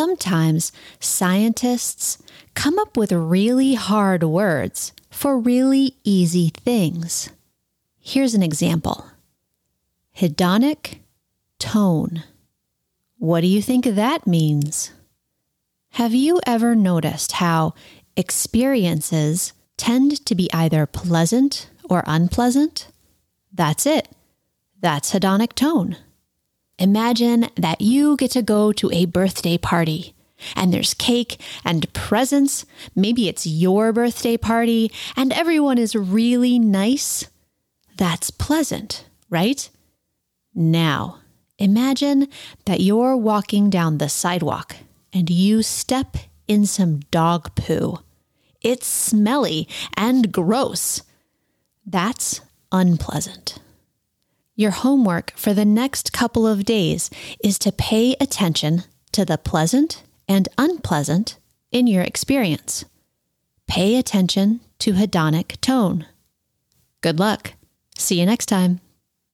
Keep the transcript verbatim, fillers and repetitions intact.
sometimes scientists come up with really hard words for really easy things. Here's an example. Hedonic tone. What do you think that means? Have you ever noticed how experiences tend to be either pleasant or unpleasant? That's it. That's hedonic tone. Imagine that you get to go to a birthday party and there's cake and presents. Maybe it's your birthday party and everyone is really nice. That's pleasant, right? Now, imagine that you're walking down the sidewalk and you step in some dog poo. It's smelly and gross. That's unpleasant. Your homework for the next couple of days is to pay attention to the pleasant and unpleasant in your experience. Pay attention to hedonic tone. Good luck. See you next time.